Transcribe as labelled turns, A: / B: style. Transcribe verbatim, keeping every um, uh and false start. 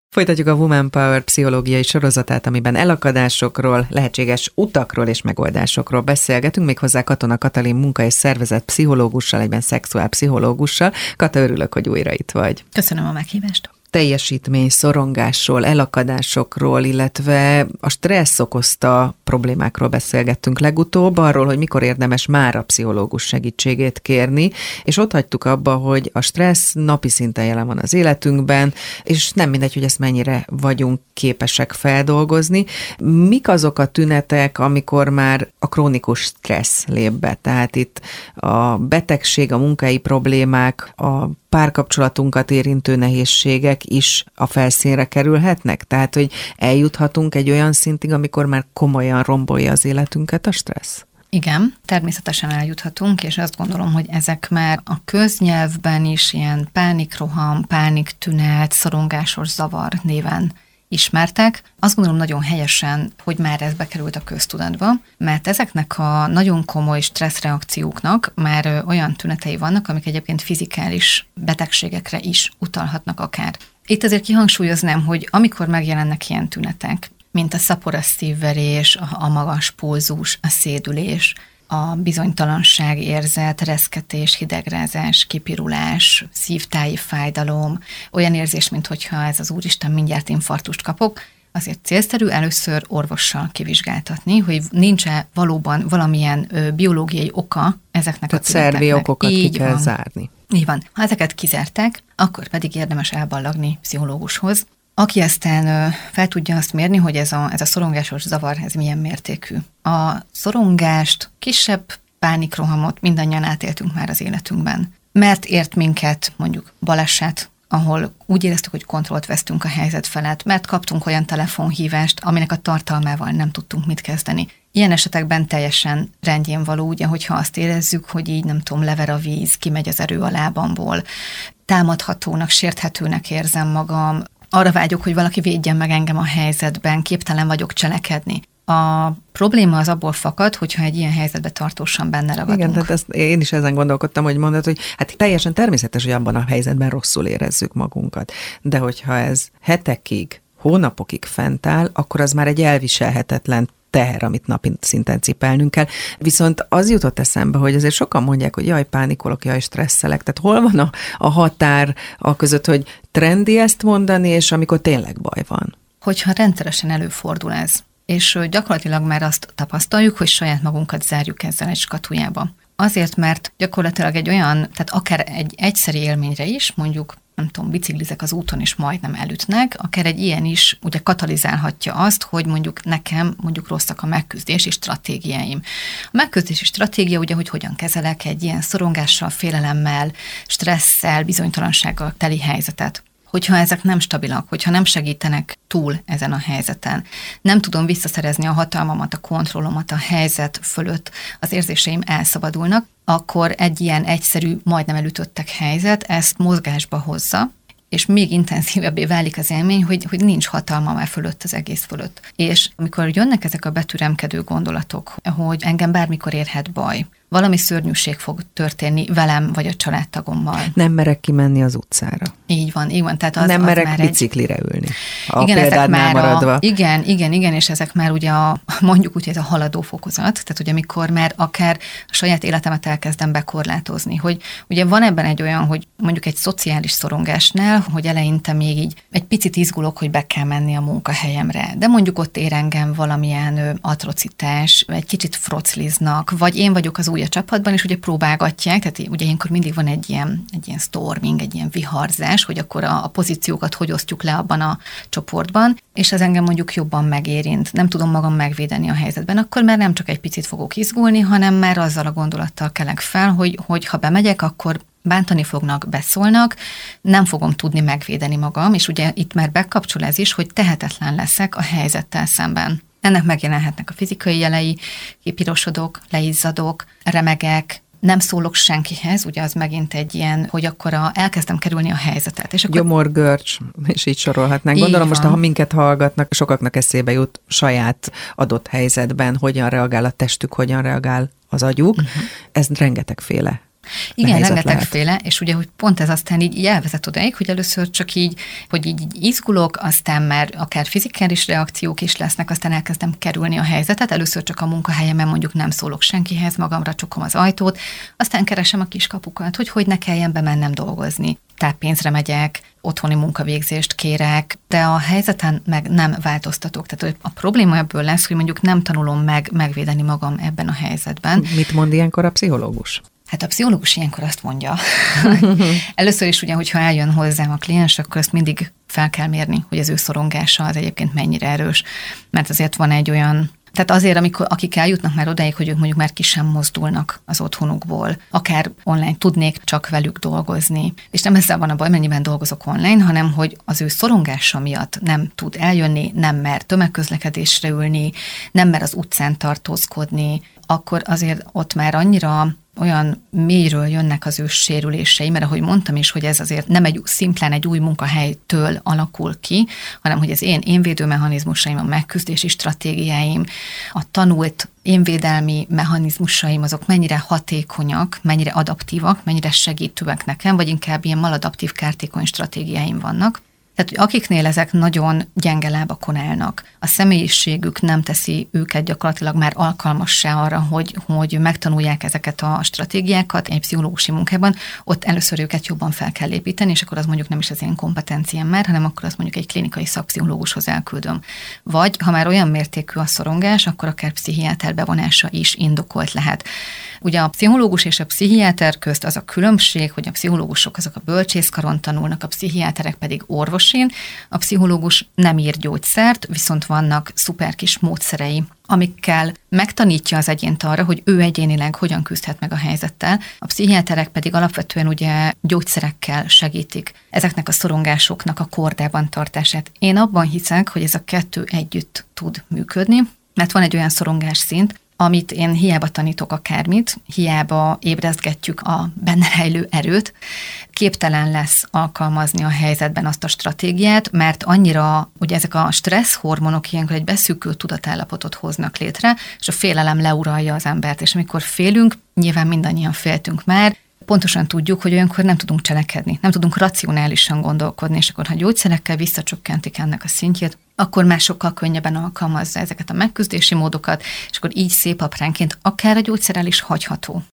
A: Folytatjuk a Woman Power pszichológiai sorozatát, amiben elakadásokról, lehetséges utakról és megoldásokról beszélgetünk, méghozzá Katona Katalin munka- és szervezet pszichológussal, egyben szexuálpszichológussal. Kata, örülök, hogy újra itt vagy.
B: Köszönöm a meghívást.
A: Teljesítmény, szorongásról, elakadásokról, illetve a stressz okozta problémákról beszélgettünk legutóbb, arról, hogy mikor érdemes már a pszichológus segítségét kérni, és ott hagytuk abba, hogy a stressz napi szinten jelen van az életünkben, és nem mindegy, hogy ezt mennyire vagyunk képesek feldolgozni. Mik azok a tünetek, amikor már a krónikus stressz lép be? Tehát itt a betegség, a munkai problémák, a párkapcsolatunkat érintő nehézségek is a felszínre kerülhetnek? Tehát, hogy eljuthatunk egy olyan szintig, amikor már komolyan rombolja az életünket a stressz?
B: Igen, természetesen eljuthatunk, és azt gondolom, hogy ezek már a köznyelvben is ilyen pánikroham, pániktünet, szorongásos zavar néven ismertek. Azt gondolom nagyon helyesen, hogy már ez bekerült a köztudatba, mert ezeknek a nagyon komoly stresszreakcióknak már olyan tünetei vannak, amik egyébként fizikális betegségekre is utalhatnak akár. Itt azért kihangsúlyoznám, hogy amikor megjelennek ilyen tünetek, mint a szaporas szívverés, a magas pulzus, a szédülés, a bizonytalanság érzet, reszketés, hidegrázás, kipirulás, szívtáji fájdalom, olyan érzés, minthogyha ez az úristen mindjárt infarktust kapok, azért célszerű először orvossal kivizsgáltatni, hogy nincs-e valóban valamilyen ö, biológiai oka ezeknek
A: Tehát
B: a tüneteknek.
A: szervi okokat
B: Így
A: ki kell
B: van.
A: zárni.
B: Így van. Ha ezeket kizárták, akkor pedig érdemes elballagni pszichológushoz, aki aztán fel tudja azt mérni, hogy ez a, ez a szorongásos zavar, ez milyen mértékű. A szorongást, kisebb pánikrohamot mindannyian átéltünk már az életünkben. Mert ért minket mondjuk baleset, ahol úgy éreztük, hogy kontrollt vesztünk a helyzet felett, mert kaptunk olyan telefonhívást, aminek a tartalmával nem tudtunk mit kezdeni. Ilyen esetekben teljesen rendjén való, ugye, hogyha azt érezzük, hogy így nem tudom, lever a víz, kimegy az erő a lábamból, támadhatónak, sérthetőnek érzem magam, arra vágyok, hogy valaki védjen meg engem a helyzetben, képtelen vagyok cselekedni. A probléma az abból fakad, hogyha egy ilyen helyzetbe tartósan benne ragadunk.
A: Igen, tehát ezt én is ezen gondolkodtam, hogy mondod, hogy hát teljesen természetes, hogy abban a helyzetben rosszul érezzük magunkat. De hogyha ez hetekig, hónapokig fent áll, akkor az már egy elviselhetetlen teher, amit napi szinten cipelnünk kell. Viszont az jutott eszembe, hogy azért sokan mondják, hogy jaj, pánikolok, jaj, stresszelek. Tehát hol van a, a határ a között, hogy trendi ezt mondani, és amikor tényleg baj van?
B: Hogyha rendszeresen előfordul ez, és gyakorlatilag már azt tapasztaljuk, hogy saját magunkat zárjuk ezzel egy skatujába. Azért, mert gyakorlatilag egy olyan, tehát akár egy egyszeri élményre is, mondjuk nem tudom, biciklizek az úton, és majdnem elütnek, akár egy ilyen is ugye katalizálhatja azt, hogy mondjuk nekem mondjuk rosszak a megküzdési stratégiáim. A megküzdési stratégia ugye, hogy hogyan kezelek egy ilyen szorongással, félelemmel, stresszel, bizonytalansággal teli helyzetet. Hogyha ezek nem stabilak, hogyha nem segítenek túl ezen a helyzeten, nem tudom visszaszerezni a hatalmamat, a kontrollomat a helyzet fölött, az érzéseim elszabadulnak, akkor egy ilyen egyszerű, majdnem elütöttek helyzet ezt mozgásba hozza, és még intenzívebbé válik az élmény, hogy, hogy nincs hatalma már fölött, az egész fölött. És amikor jönnek ezek a betüremkedő gondolatok, hogy engem bármikor érhet baj, valami szörnyűség fog történni velem vagy a családtagommal.
A: Nem merek kimenni az utcára.
B: Így van, így van. Tehát az,
A: nem
B: az
A: merek
B: már
A: biciklire egy... ülni. A
B: igen,
A: példádnál maradva.
B: A, igen, igen, igen, és ezek már ugye a, mondjuk úgy, hogy ez a haladó fokozat, tehát ugye amikor már akár a saját életemet elkezdem bekorlátozni, hogy ugye van ebben egy olyan, hogy mondjuk egy szociális szorongásnál, hogy eleinte még így egy picit izgulok, hogy be kell menni a munkahelyemre, de mondjuk ott ér engem valamilyen atrocitás, egy kicsit frocliznak, vagy én vagyok az új a csapatban, és ugye próbálgatják, tehát ugye ilyenkor mindig van egy ilyen, egy ilyen storming, egy ilyen viharzás, hogy akkor a, a pozíciókat hogy osztjuk le abban a csoportban, és ez engem mondjuk jobban megérint, nem tudom magam megvédeni a helyzetben, akkor már nem csak egy picit fogok izgulni, hanem már azzal a gondolattal kelek fel, hogy, hogy ha bemegyek, akkor bántani fognak, beszólnak, nem fogom tudni megvédeni magam, és ugye itt már bekapcsol ez is, hogy tehetetlen leszek a helyzettel szemben. Ennek megjelenhetnek a fizikai jelei, kipirosodok, leizzadok, remegek, nem szólok senkihez, ugye az megint egy ilyen, hogy akkor a, elkezdem kerülni a helyzetet. És akkor...
A: Gyomorgörcs, és így sorolhatnánk.
B: Így
A: Gondolom
B: van.
A: most, ha minket hallgatnak, sokaknak eszébe jut saját adott helyzetben, hogyan reagál a testük, hogyan reagál az agyuk. Uh-huh. Ez rengetegféle
B: Igen, rengetegféle, és ugye, hogy pont ez aztán így elvezet odáig, hogy először csak így, hogy így, így izgulok, aztán már akár fizikális reakciók is lesznek, aztán elkezdem kerülni a helyzetet, először csak a munkahelyemen mondjuk nem szólok senkihez, magamra csukom az ajtót, aztán keresem a kiskapukat, hogy hogy ne kelljen bemennem dolgozni. Táppénzre megyek, otthoni munkavégzést kérek, de a helyzeten meg nem változtatok. Tehát a probléma ebből lesz, hogy mondjuk nem tanulom meg megvédeni magam ebben a helyzetben.
A: Mit mond ilyenkor a pszichológus?
B: Hát a pszichológus ilyenkor azt mondja. Először is ugye, hogyha eljön hozzám a kliens, akkor azt mindig fel kell mérni, hogy az ő szorongása az egyébként mennyire erős. Mert azért van egy olyan... Tehát azért, amikor, akik eljutnak már odáig, hogy ők mondjuk már ki sem mozdulnak az otthonukból, akár online tudnék csak velük dolgozni. És nem ezzel van a baj, mennyiben dolgozok online, hanem hogy az ő szorongása miatt nem tud eljönni, nem mer tömegközlekedésre ülni, nem mer az utcán tartózkodni, akkor azért ott már annyira olyan mélyről jönnek az ő sérülései, mert ahogy mondtam is, hogy ez azért nem egy szimplán egy új munkahelytől alakul ki, hanem hogy az én énvédőmechanizmusaim, a megküzdési stratégiáim, a tanult énvédelmi mechanizmusaim, azok mennyire hatékonyak, mennyire adaptívak, mennyire segítőek nekem, vagy inkább ilyen maladaptív kártékony stratégiáim vannak. Tehát, hogy akiknél ezek nagyon gyenge lábakon állnak, a személyiségük nem teszi őket gyakorlatilag már alkalmassá arra, hogy, hogy megtanulják ezeket a stratégiákat egy pszichológusi munkában, ott először őket jobban fel kell építeni, és akkor az mondjuk nem is az én kompetenciám már, hanem akkor azt mondjuk egy klinikai szakpszichológushoz elküldöm. Vagy, ha már olyan mértékű a szorongás, akkor akár pszichiáter bevonása is indokolt lehet. Ugye a pszichológus és a pszichiáter közt az a különbség, hogy a pszichológusok azok a bölcsészkaron tanulnak, a pszichiáterek pedig orvosin. A pszichológus nem ír gyógyszert, viszont vannak szuper kis módszerei, amikkel megtanítja az egyént arra, hogy ő egyénileg hogyan küzdhet meg a helyzettel. A pszichiáterek pedig alapvetően ugye gyógyszerekkel segítik ezeknek a szorongásoknak a kordában tartását. Én abban hiszek, hogy ez a kettő együtt tud működni, mert van egy olyan szorongás szint, amit én hiába tanítok akármit, hiába ébrezgetjük a benne rejlő erőt, képtelen lesz alkalmazni a helyzetben azt a stratégiát, mert annyira, ugye ezek a stressz hormonok ilyenkor egy beszűkült tudatállapotot hoznak létre, és a félelem leuralja az embert, és amikor félünk, nyilván mindannyian féltünk már, pontosan tudjuk, hogy olyankor nem tudunk cselekedni, nem tudunk racionálisan gondolkodni, és akkor, ha gyógyszerekkel visszacsökkentik ennek a szintjét, akkor már sokkal könnyebben alkalmazza ezeket a megküzdési módokat, és akkor így szép apránként akár a gyógyszerrel is hagyható